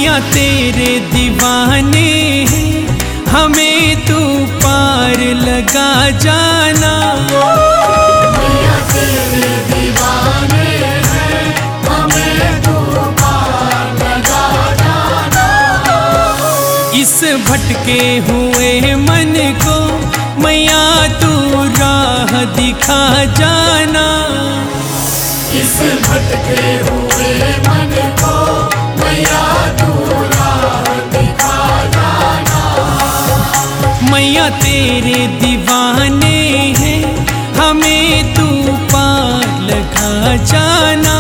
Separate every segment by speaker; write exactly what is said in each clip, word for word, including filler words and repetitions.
Speaker 1: मैया तेरे दीवाने हैं, हमें तू पार लगा जाना।
Speaker 2: मैया तेरे दीवाने हैं, हमें तू पार लगा जाना।
Speaker 1: इस भटके हुए मन को मैया तू राह दिखा जाना।
Speaker 2: इस भटके हुए मन को मैया तू राह दिखा जाना।
Speaker 1: मैया तेरे दीवाने हैं, हमें तू पार लगा जाना।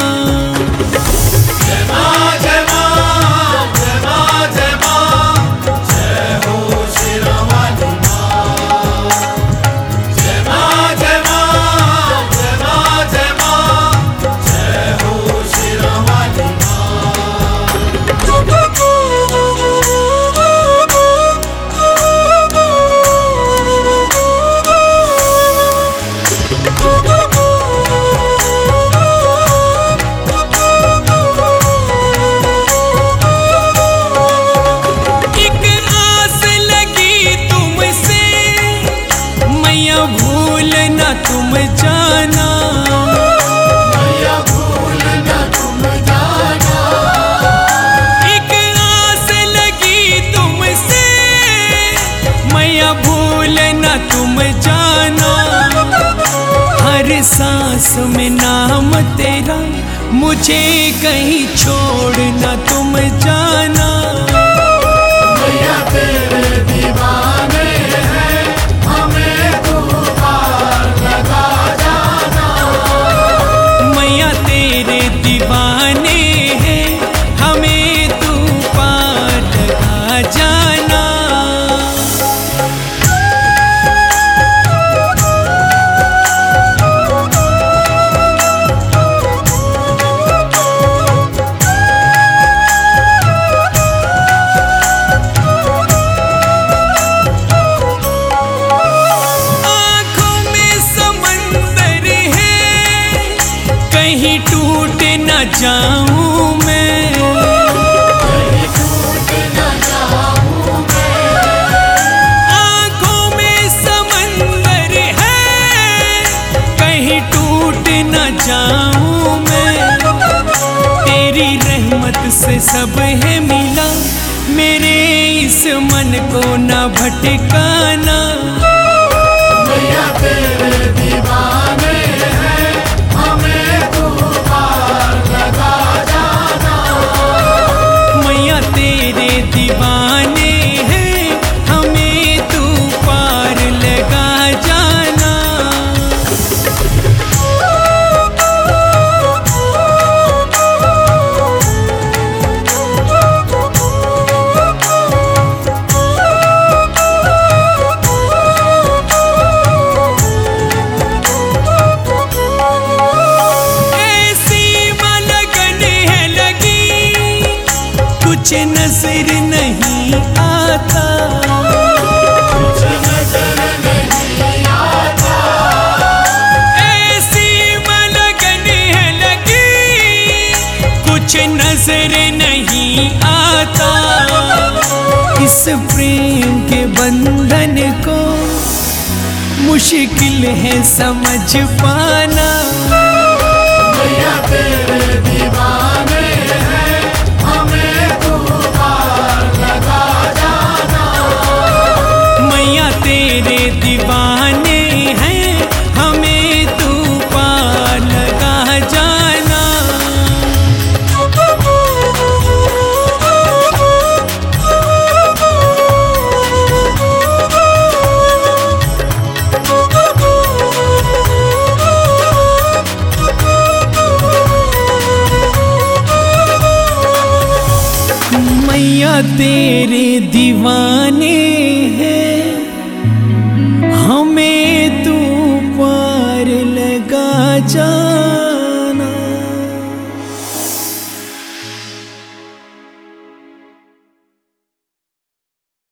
Speaker 1: तुम जाना
Speaker 2: मैया भूल न तुम जाना।
Speaker 1: एक आस लगी तुमसे मैया भूल न तुम जाना। हर सांस में नाम तेरा मुझे कहीं छोड़ न तुम जाना।
Speaker 2: मैया तेरे दीवाने हैं, हमें तू पार लगा जाना।
Speaker 1: मैया तेरे दीवाने हैं, हमें तू पार लगा जाना। कहीं टूट न जाऊं मैं,
Speaker 2: कहीं टूट न जाऊं मैं।
Speaker 1: आँखों में समंदर है, कहीं टूट न जाऊं मैं। तेरी रहमत से सब है मिला, मेरे इस मन को न भटकाना।
Speaker 2: मैया तेरे दीवाने हैं, हमें तू पार लगा जाना।
Speaker 1: मैया तेरे दीवाने हैं, हमें तू पार लगा जाना। कुछ नजर नहीं आता,
Speaker 2: कुछ नजर नहीं आता।
Speaker 1: ऐसी लगन है लगी, कुछ नजर नहीं आता। इस प्रेम के बंधन को मुश्किल है समझ पाना।
Speaker 2: मैया तेरे दीवाने हैं, हमें तू पार लगा जाना।
Speaker 1: मैया तेरे दीवाने हैं, हमें तू पार लगा जाना। मैया तेरे दीवाने हैं, हमें तू पार लगा जा।